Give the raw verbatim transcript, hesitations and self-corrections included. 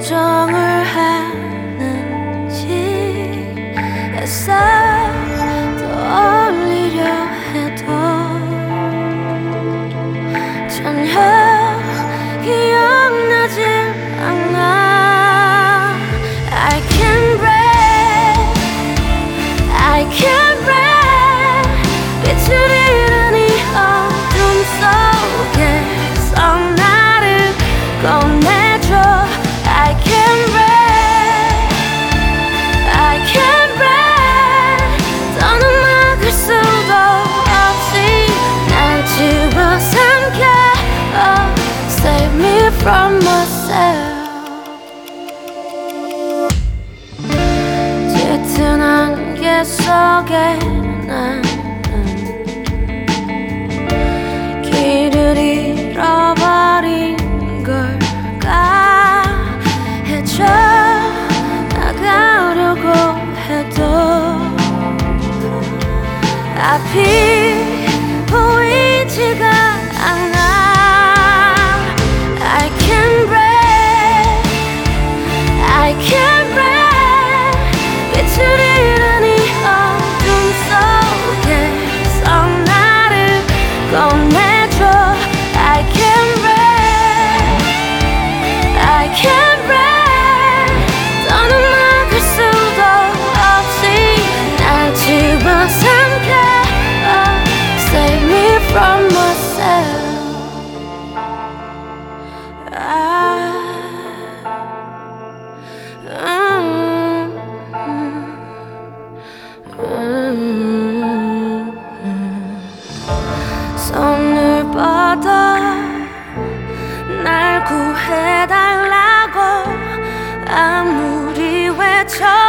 조정을 하는지 애써 떠올리려 해도 전혀 기억나질 않아. I can't breathe, I can't breathe. 빛을 잃은 이 어둠 속에서 나를 꺼내줘. I can't breathe, I can't breathe. 더는 막을 수도 없이 날 집어삼켜. Oh, save me from myself. 짙은 안개 속에 나는 길을 잃어버린 걸까. 헤쳐나가려고 해도 앞이 보이지가 않아. I can't breathe, I can't breathe. 빛을 잃은 이 어둠 속에서 나를 꺼내줘. I can't breathe, I can't breathe. 더는 막을 수도 없이 날 집어삼켜. Oh, save me from myself. I, mm, mm, mm. 손을 뻗어 날 구해달라고 아무리 외쳐